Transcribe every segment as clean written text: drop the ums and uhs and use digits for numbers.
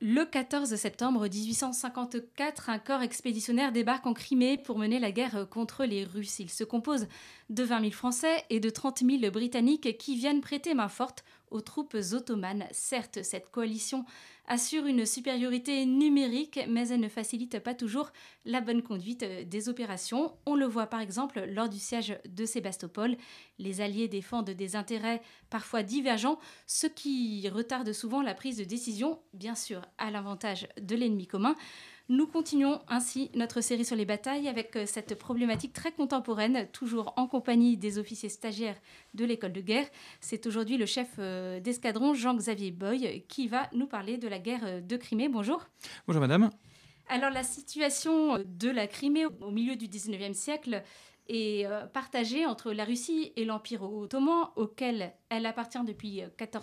Le 14 septembre 1854, un corps expéditionnaire débarque en Crimée pour mener la guerre contre les Russes. Il se compose de 20 000 Français et de 30 000 Britanniques qui viennent prêter main forte aux troupes ottomanes. Certes, cette coalition assure une supériorité numérique, mais elle ne facilite pas toujours la bonne conduite des opérations. On le voit par exemple lors du siège de Sébastopol. Les Alliés défendent des intérêts parfois divergents, ce qui retarde souvent la prise de décision, bien sûr à l'avantage de l'ennemi commun. Nous continuons ainsi notre série sur les batailles avec cette problématique très contemporaine, toujours en compagnie des officiers stagiaires de l'école de guerre. C'est aujourd'hui le chef d'escadron Jean-Xavier Boy qui va nous parler de la guerre de Crimée. Bonjour. Bonjour madame. Alors la situation de la Crimée au milieu du 19e siècle est partagée entre la Russie et l'Empire ottoman auquel elle appartient depuis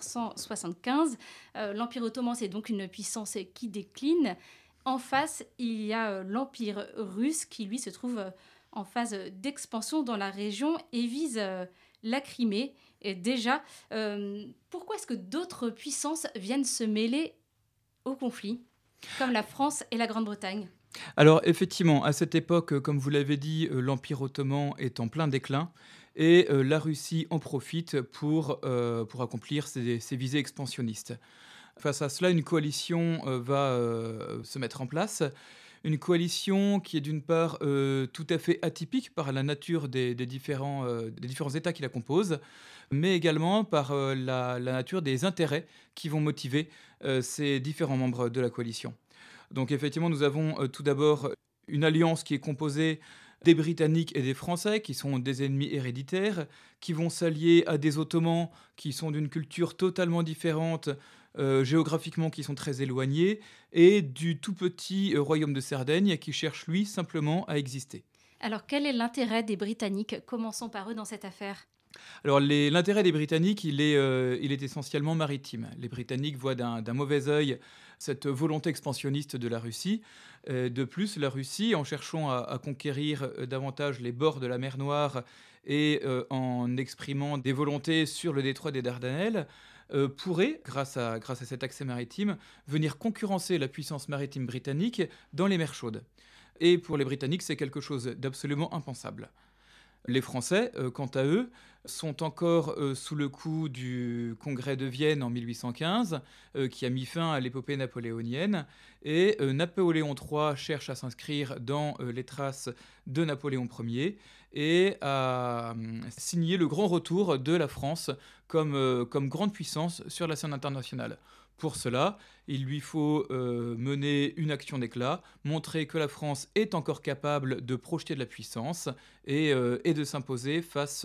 1475. L'Empire ottoman, c'est donc une puissance qui décline. En face, il y a l'Empire russe qui, lui, se trouve en phase d'expansion dans la région et vise la Crimée. Et déjà, pourquoi est-ce que d'autres puissances viennent se mêler au conflit, comme la France et la Grande-Bretagne ? Alors effectivement, à cette époque, comme vous l'avez dit, l'Empire ottoman est en plein déclin et la Russie en profite pour accomplir ses visées expansionnistes. Face à cela, une coalition va se mettre en place. Une coalition qui est d'une part tout à fait atypique par la nature des différents États qui la composent, mais également par la nature des intérêts qui vont motiver ces différents membres de la coalition. Donc effectivement, nous avons tout d'abord une alliance qui est composée des Britanniques et des Français, qui sont des ennemis héréditaires, qui vont s'allier à des Ottomans qui sont d'une culture totalement différente, géographiquement qui sont très éloignés, et du tout petit royaume de Sardaigne qui cherche lui simplement à exister. Alors quel est l'intérêt des Britanniques ? Commençons par eux dans cette affaire. Alors l'intérêt des Britanniques, il est essentiellement maritime. Les Britanniques voient d'un mauvais œil cette volonté expansionniste de la Russie. De plus, la Russie, en cherchant à conquérir davantage les bords de la mer Noire et en exprimant des volontés sur le détroit des Dardanelles, pourrait, grâce à cet accès maritime, venir concurrencer la puissance maritime britannique dans les mers chaudes. Et pour les Britanniques, c'est quelque chose d'absolument impensable. Les Français, quant à eux, sont encore sous le coup du Congrès de Vienne en 1815, qui a mis fin à l'épopée napoléonienne, et Napoléon III cherche à s'inscrire dans les traces de Napoléon Ier et à signer le grand retour de la France comme grande puissance sur la scène internationale. Pour cela, il lui faut mener une action d'éclat, montrer que la France est encore capable de projeter de la puissance et de s'imposer face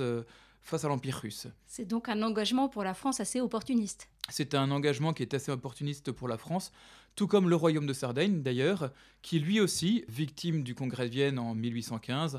à l'Empire russe. C'est donc un engagement pour la France assez opportuniste. C'est un engagement qui est assez opportuniste pour la France, tout comme le royaume de Sardaigne d'ailleurs, qui lui aussi, victime du Congrès de Vienne en 1815,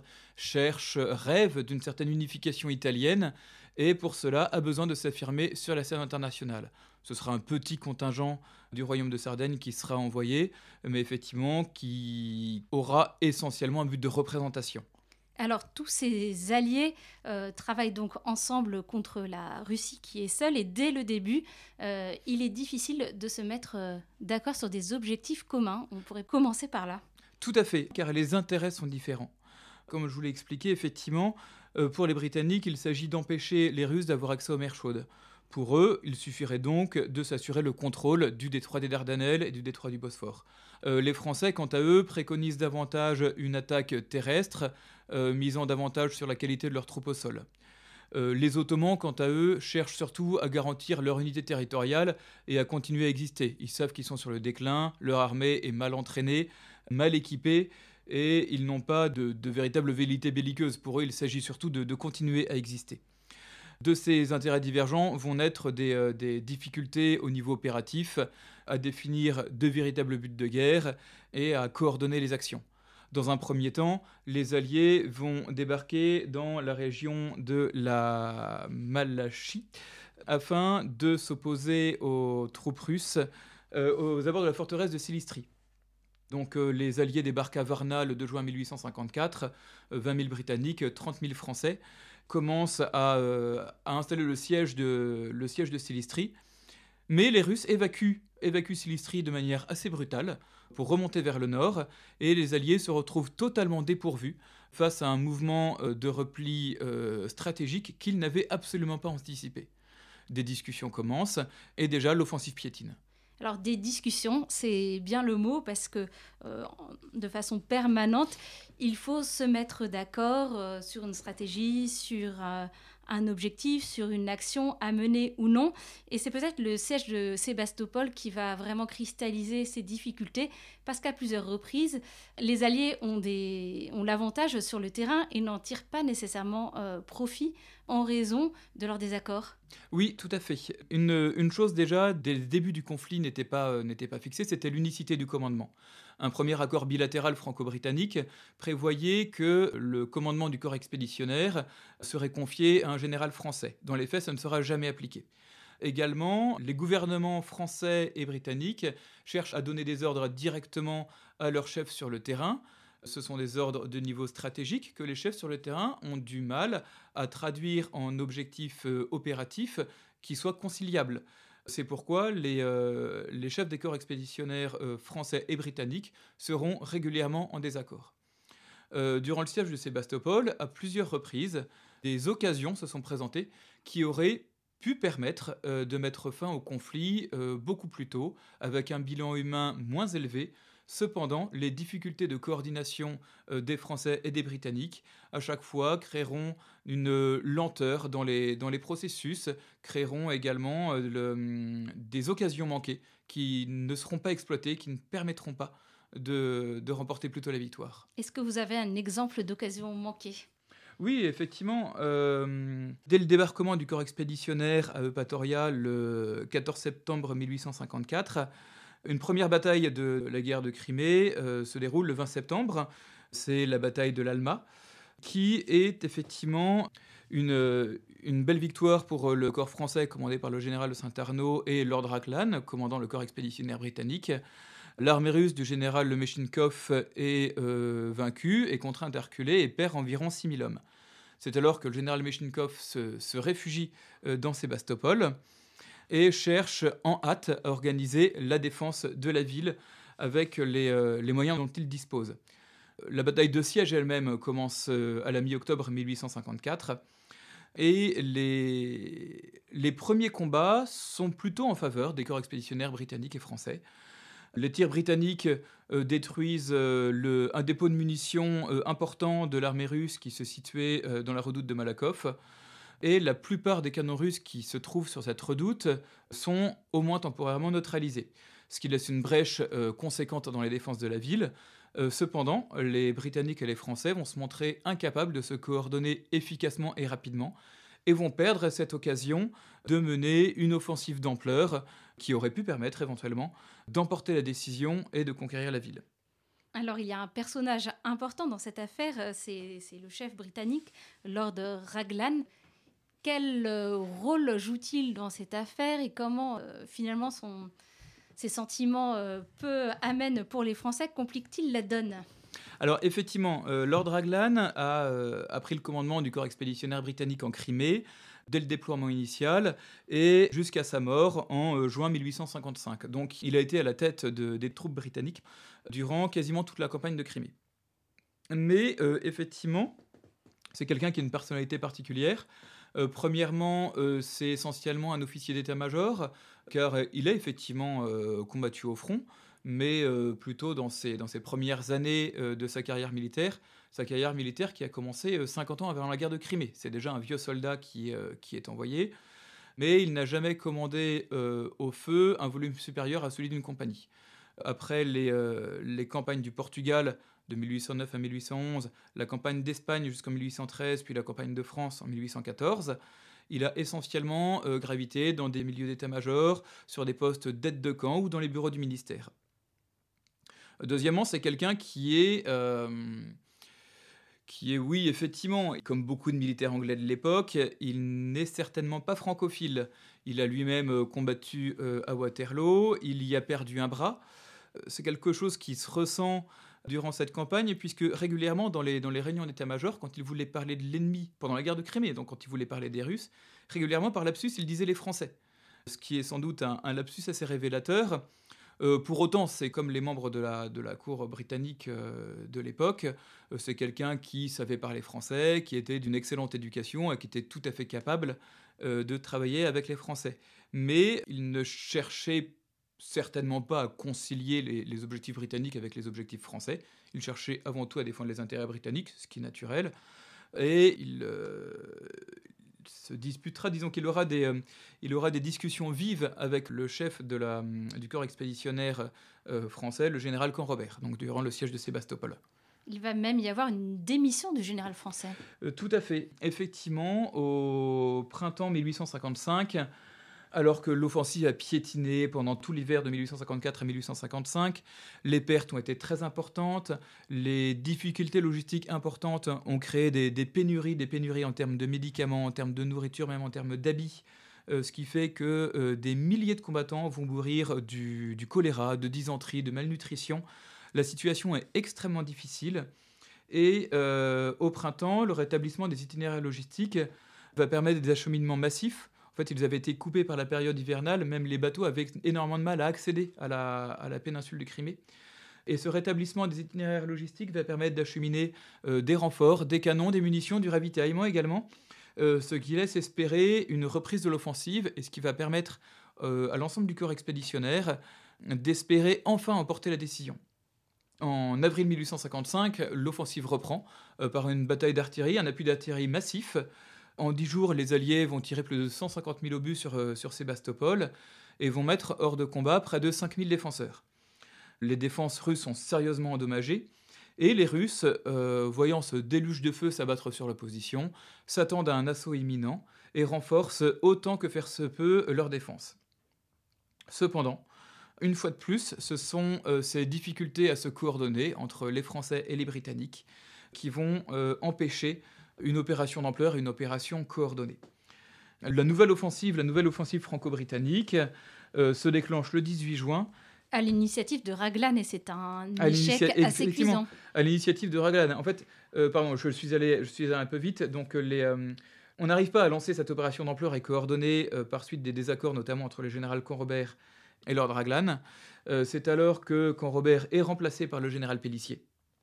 rêve d'une certaine unification italienne et pour cela a besoin de s'affirmer sur la scène internationale. Ce sera un petit contingent du royaume de Sardaigne qui sera envoyé, mais effectivement qui aura essentiellement un but de représentation. Alors tous ces alliés travaillent donc ensemble contre la Russie qui est seule et dès le début, il est difficile de se mettre d'accord sur des objectifs communs. On pourrait commencer par là. Tout à fait, car les intérêts sont différents. Comme je vous l'ai expliqué, effectivement, pour les Britanniques, il s'agit d'empêcher les Russes d'avoir accès aux mers chaudes. Pour eux, il suffirait donc de s'assurer le contrôle du détroit des Dardanelles et du détroit du Bosphore. Les Français, quant à eux, préconisent davantage une attaque terrestre, misant davantage sur la qualité de leurs troupes au sol. Les Ottomans, quant à eux, cherchent surtout à garantir leur unité territoriale et à continuer à exister. Ils savent qu'ils sont sur le déclin, leur armée est mal entraînée, mal équipée, et ils n'ont pas de véritable velléité belliqueuse. Pour eux, il s'agit surtout de continuer à exister. De ces intérêts divergents vont naître des difficultés au niveau opératif à définir de véritables buts de guerre et à coordonner les actions. Dans un premier temps, les Alliés vont débarquer dans la région de la Malachie afin de s'opposer aux troupes russes aux abords de la forteresse de Silistrie. Donc les Alliés débarquent à Varna le 2 juin 1854, 20 000 Britanniques, 30 000 Français commencent à installer le siège de Silistrie, mais les Russes évacuent évacue Silistrie de manière assez brutale pour remonter vers le nord, et les Alliés se retrouvent totalement dépourvus face à un mouvement de repli stratégique qu'ils n'avaient absolument pas anticipé. Des discussions commencent, et déjà l'offensive piétine. Alors des discussions, c'est bien le mot parce que de façon permanente, il faut se mettre d'accord sur une stratégie, sur un objectif, sur une action à mener ou non. Et c'est peut-être le siège de Sébastopol qui va vraiment cristalliser ces difficultés parce qu'à plusieurs reprises, les Alliés ont l'avantage sur le terrain et n'en tirent pas nécessairement profit en raison de leurs désaccords. Oui, tout à fait. Une chose déjà, dès le début du conflit, n'était pas fixée, c'était l'unicité du commandement. Un premier accord bilatéral franco-britannique prévoyait que le commandement du corps expéditionnaire serait confié à un général français. Dans les faits, ça ne sera jamais appliqué. Également, les gouvernements français et britanniques cherchent à donner des ordres directement à leurs chefs sur le terrain. Ce sont des ordres de niveau stratégique que les chefs sur le terrain ont du mal à traduire en objectifs opératifs qui soient conciliables. C'est pourquoi les chefs des corps expéditionnaires français et britanniques seront régulièrement en désaccord. Durant le siège de Sébastopol, à plusieurs reprises, des occasions se sont présentées qui auraient pu permettre de mettre fin au conflit beaucoup plus tôt, avec un bilan humain moins élevé. Cependant, les difficultés de coordination des Français et des Britanniques, à chaque fois, créeront une lenteur dans les processus, créeront également des occasions manquées qui ne seront pas exploitées, qui ne permettront pas de remporter plutôt la victoire. Est-ce que vous avez un exemple d'occasion manquée ? Oui, effectivement. Dès le débarquement du corps expéditionnaire à Eupatoria le 14 septembre 1854, une première bataille de la guerre de Crimée se déroule le 20 septembre. C'est la bataille de l'Alma, qui est effectivement une belle victoire pour le corps français commandé par le général de Saint-Arnaud et Lord Raglan, commandant le corps expéditionnaire britannique. L'armée russe du général Lemeshinkov est vaincue et contrainte à reculer et perd environ 6000 hommes. C'est alors que le général Lemeshinkov se réfugie dans Sébastopol et cherche en hâte à organiser la défense de la ville avec les moyens dont il dispose. La bataille de siège elle-même commence à la mi-octobre 1854 et les premiers combats sont plutôt en faveur des corps expéditionnaires britanniques et français. Les tirs britanniques détruisent un dépôt de munitions important de l'armée russe qui se situait dans la redoute de Malakoff. Et la plupart des canons russes qui se trouvent sur cette redoute sont au moins temporairement neutralisés, ce qui laisse une brèche conséquente dans les défenses de la ville. Cependant, les Britanniques et les Français vont se montrer incapables de se coordonner efficacement et rapidement et vont perdre cette occasion de mener une offensive d'ampleur qui aurait pu permettre éventuellement d'emporter la décision et de conquérir la ville. Alors, il y a un personnage important dans cette affaire, c'est le chef britannique, Lord Raglan. Quel rôle joue-t-il dans cette affaire et comment, finalement, ses sentiments peu amènes pour les Français compliquent-ils la donne ? Alors effectivement, Lord Raglan a pris le commandement du corps expéditionnaire britannique en Crimée dès le déploiement initial et jusqu'à sa mort en juin 1855. Donc il a été à la tête des troupes britanniques durant quasiment toute la campagne de Crimée. Mais effectivement, c'est quelqu'un qui a une personnalité particulière. Premièrement, c'est essentiellement un officier d'état-major, car il a effectivement combattu au front, mais plutôt dans ses premières années de sa carrière militaire qui a commencé 50 ans avant la guerre de Crimée. C'est déjà un vieux soldat qui est envoyé, mais il n'a jamais commandé au feu un volume supérieur à celui d'une compagnie. Après les campagnes du Portugal de 1809 à 1811, la campagne d'Espagne jusqu'en 1813, puis la campagne de France en 1814, il a essentiellement gravité dans des milieux d'état-major, sur des postes d'aide de camp ou dans les bureaux du ministère. Deuxièmement, c'est quelqu'un qui est, oui, effectivement, comme beaucoup de militaires anglais de l'époque, il n'est certainement pas francophile. Il a lui-même combattu à Waterloo, il y a perdu un bras. C'est quelque chose qui se ressent durant cette campagne, puisque régulièrement, dans les réunions d'état-major, quand il voulait parler de l'ennemi pendant la guerre de Crimée, donc quand il voulait parler des Russes, régulièrement, par lapsus, il disait les Français. ce qui est sans doute un lapsus assez révélateur. Pour autant, c'est comme les membres de la cour britannique de l'époque, c'est quelqu'un qui savait parler français, qui était d'une excellente éducation et qui était tout à fait capable de travailler avec les Français. Mais il ne cherchait certainement pas à concilier les objectifs britanniques avec les objectifs français. Il cherchait avant tout à défendre les intérêts britanniques, ce qui est naturel. Et il se disputera, disons qu'il aura des discussions vives avec le chef du corps expéditionnaire français, le général Canrobert, donc durant le siège de Sébastopol. Il va même y avoir une démission du général français. Tout à fait. Effectivement, au printemps 1855, alors que l'offensive a piétiné pendant tout l'hiver de 1854 et 1855, les pertes ont été très importantes, les difficultés logistiques importantes ont créé des pénuries en termes de médicaments, en termes de nourriture, même en termes d'habits, ce qui fait que des milliers de combattants vont mourir du choléra, de dysenterie, de malnutrition. La situation est extrêmement difficile et au printemps, le rétablissement des itinéraires logistiques va permettre des acheminements massifs. En fait, ils avaient été coupés par la période hivernale, même les bateaux avaient énormément de mal à accéder à la péninsule de Crimée. Et ce rétablissement des itinéraires logistiques va permettre d'acheminer des renforts, des canons, des munitions, du ravitaillement également, ce qui laisse espérer une reprise de l'offensive et ce qui va permettre à l'ensemble du corps expéditionnaire d'espérer enfin emporter la décision. En avril 1855, l'offensive reprend par une bataille d'artillerie, un appui d'artillerie massif. En 10 jours, les Alliés vont tirer plus de 150 000 obus sur Sébastopol et vont mettre hors de combat près de 5 000 défenseurs. Les défenses russes sont sérieusement endommagées et les Russes, voyant ce déluge de feu s'abattre sur l'opposition, s'attendent à un assaut imminent et renforcent autant que faire se peut leur défense. Cependant, une fois de plus, ce sont ces difficultés à se coordonner entre les Français et les Britanniques qui vont empêcher une opération d'ampleur, une opération coordonnée. La nouvelle offensive franco-britannique se déclenche le 18 juin. À l'initiative de Raglan, et c'est un échec assez cuisant. À l'initiative de Raglan. En fait, je suis allé un peu vite, donc on n'arrive pas à lancer cette opération d'ampleur et coordonnée par suite des désaccords, notamment entre le général Canrobert et Lord Raglan. C'est alors que Canrobert est remplacé par le général Pélissier.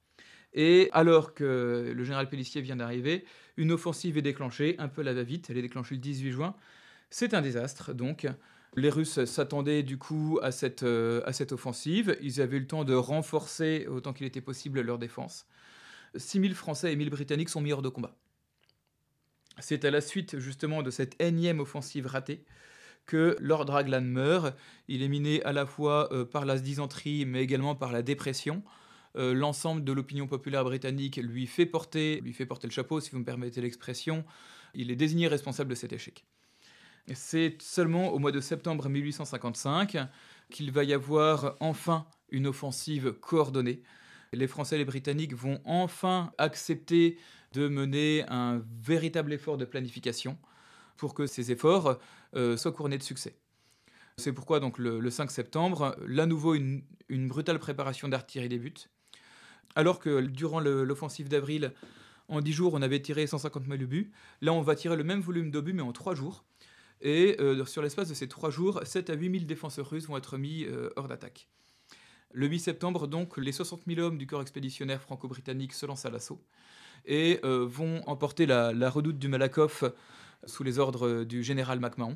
Et alors que le général Pélissier vient d'arriver, une offensive est déclenchée, un peu à la va-vite, elle est déclenchée le 18 juin. C'est un désastre, donc. Les Russes s'attendaient du coup à cette offensive. Ils avaient eu le temps de renforcer autant qu'il était possible leur défense. 6 000 Français et 1 000 Britanniques sont mis hors de combat. C'est à la suite justement de cette énième offensive ratée que Lord Raglan meurt. Il est miné à la fois par la dysenterie mais également par la dépression. L'ensemble de l'opinion populaire britannique lui fait porter le chapeau, si vous me permettez l'expression. Il est désigné responsable de cet échec. C'est seulement au mois de septembre 1855 qu'il va y avoir enfin une offensive coordonnée. Les Français et les Britanniques vont enfin accepter de mener un véritable effort de planification pour que ces efforts soient couronnés de succès. C'est pourquoi donc le 5 septembre, là nouveau une brutale préparation d'artillerie débute. Alors que durant l'offensive d'avril, en 10 jours, on avait tiré 150 000 obus, là on va tirer le même volume d'obus mais en 3 jours. Et sur l'espace de ces 3 jours, 7 à 8 000 défenseurs russes vont être mis hors d'attaque. Le 8 septembre, donc, les 60 000 hommes du corps expéditionnaire franco-britannique se lancent à l'assaut et vont emporter la redoute du Malakoff sous les ordres du général MacMahon.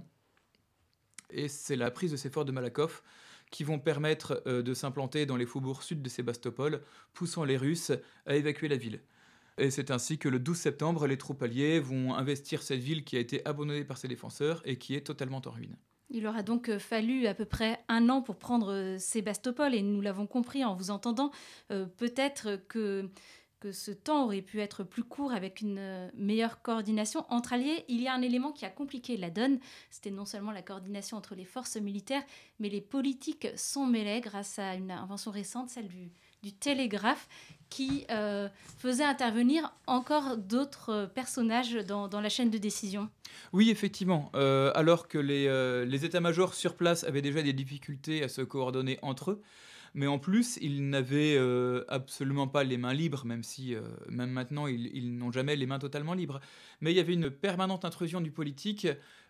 Et c'est la prise de ces forts de Malakoff qui vont permettre de s'implanter dans les faubourgs sud de Sébastopol, poussant les Russes à évacuer la ville. Et c'est ainsi que le 12 septembre, les troupes alliées vont investir cette ville qui a été abandonnée par ses défenseurs et qui est totalement en ruine. Il aura donc fallu à peu près 1 an pour prendre Sébastopol, et nous l'avons compris en vous entendant. Peut-être que ce temps aurait pu être plus court avec une meilleure coordination entre alliés. Il y a un élément qui a compliqué la donne. C'était non seulement la coordination entre les forces militaires, mais les politiques sont mêlés grâce à une invention récente, celle du télégraphe, qui faisait intervenir encore d'autres personnages dans la chaîne de décision. Oui, effectivement. Alors que les états-majors sur place avaient déjà des difficultés à se coordonner entre eux, mais en plus, ils n'avaient absolument pas les mains libres, même si, même maintenant, ils n'ont jamais les mains totalement libres. Mais il y avait une permanente intrusion du politique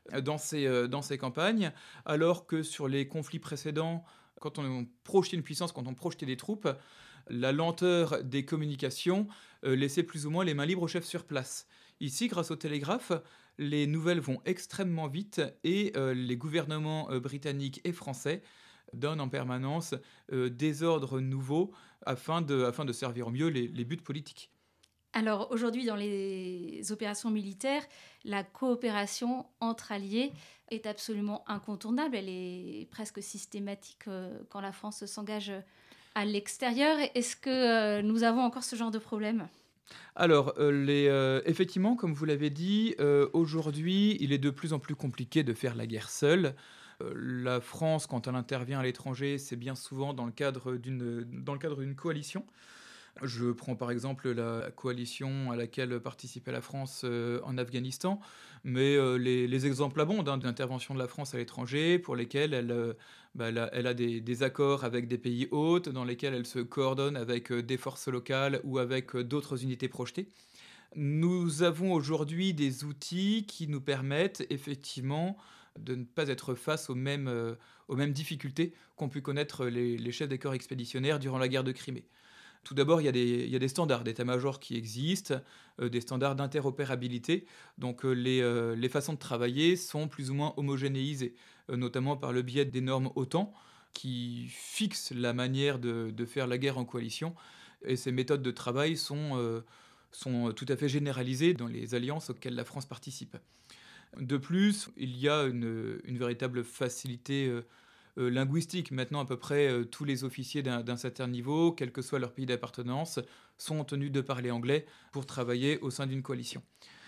dans ces campagnes, alors que sur les conflits précédents, quand on projetait une puissance, quand on projetait des troupes, la lenteur des communications laissait plus ou moins les mains libres aux chefs sur place. Ici, grâce au télégraphe, les nouvelles vont extrêmement vite et les gouvernements britanniques et français donnent en permanence des ordres nouveaux afin de servir au mieux les buts politiques. Alors aujourd'hui, dans les opérations militaires, la coopération entre alliés est absolument incontournable. Elle est presque systématique quand la France s'engage à l'extérieur. Est-ce que nous avons encore ce genre de problème ? Alors, effectivement, comme vous l'avez dit, aujourd'hui, il est de plus en plus compliqué de faire la guerre seule. La France, quand elle intervient à l'étranger, c'est bien souvent dans le cadre d'une coalition. Je prends par exemple la coalition à laquelle participait la France en Afghanistan, mais les exemples abondent d'intervention de la France à l'étranger pour lesquelles elle a des accords avec des pays hôtes, dans lesquels elle se coordonne avec des forces locales ou avec d'autres unités projetées. Nous avons aujourd'hui des outils qui nous permettent effectivement de ne pas être face aux mêmes difficultés qu'ont pu connaître les chefs des corps expéditionnaires durant la guerre de Crimée. Tout d'abord, il y a des standards d'état-major qui existent, des standards d'interopérabilité. Donc les façons de travailler sont plus ou moins homogénéisées, notamment par le biais des normes OTAN qui fixent la manière de faire la guerre en coalition. Et ces méthodes de travail sont tout à fait généralisées dans les alliances auxquelles la France participe. De plus, il y a une véritable facilité linguistique. Maintenant, à peu près tous les officiers d'un certain niveau, quel que soit leur pays d'appartenance, sont tenus de parler anglais pour travailler au sein d'une coalition.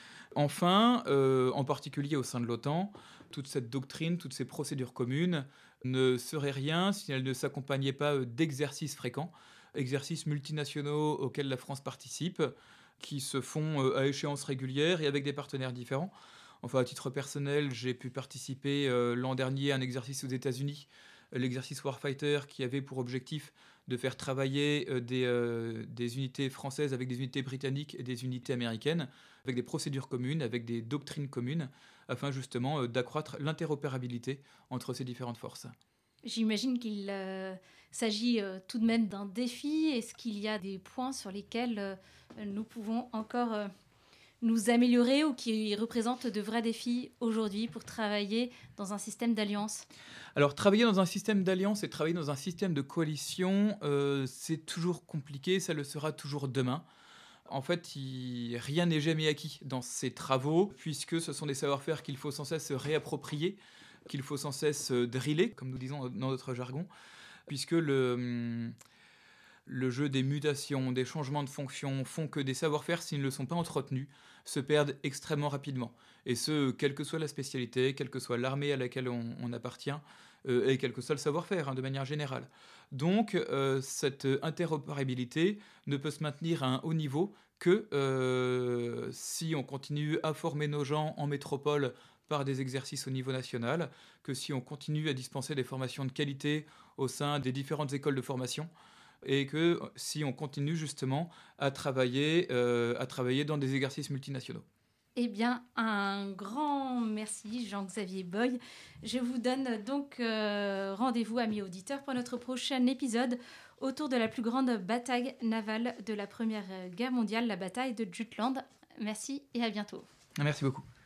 Enfin, en particulier au sein de l'OTAN, toute cette doctrine, toutes ces procédures communes ne seraient rien si elles ne s'accompagnaient pas d'exercices fréquents, exercices multinationaux auxquels la France participe, qui se font à échéance régulière et avec des partenaires différents. Enfin, à titre personnel, j'ai pu participer l'an dernier à un exercice aux États-Unis, l'exercice Warfighter, qui avait pour objectif de faire travailler des unités françaises avec des unités britanniques et des unités américaines, avec des procédures communes, avec des doctrines communes, afin justement d'accroître l'interopérabilité entre ces différentes forces. J'imagine qu'il s'agit tout de même d'un défi. Est-ce qu'il y a des points sur lesquels nous pouvons encore nous améliorer ou qui représentent de vrais défis aujourd'hui pour travailler dans un système d'alliance ? Alors, travailler dans un système d'alliance et travailler dans un système de coalition, c'est toujours compliqué, ça le sera toujours demain. En fait, rien n'est jamais acquis dans ces travaux, puisque ce sont des savoir-faire qu'il faut sans cesse réapproprier, qu'il faut sans cesse driller, comme nous disons dans notre jargon, puisque le jeu des mutations, des changements de fonction font que des savoir-faire, s'ils ne le sont pas entretenus, se perdent extrêmement rapidement. Et ce, quelle que soit la spécialité, quelle que soit l'armée à laquelle on appartient, et quel que soit le savoir-faire, de manière générale. Donc, cette interopérabilité ne peut se maintenir à un haut niveau que si on continue à former nos gens en métropole par des exercices au niveau national, que si on continue à dispenser des formations de qualité au sein des différentes écoles de formation, et que si on continue justement à travailler dans des exercices multinationaux. Eh bien, un grand merci Jean-Xavier Boye. Je vous donne donc rendez-vous, amis auditeurs, pour notre prochain épisode autour de la plus grande bataille navale de la Première Guerre mondiale, la bataille de Jutland. Merci et à bientôt. Merci beaucoup.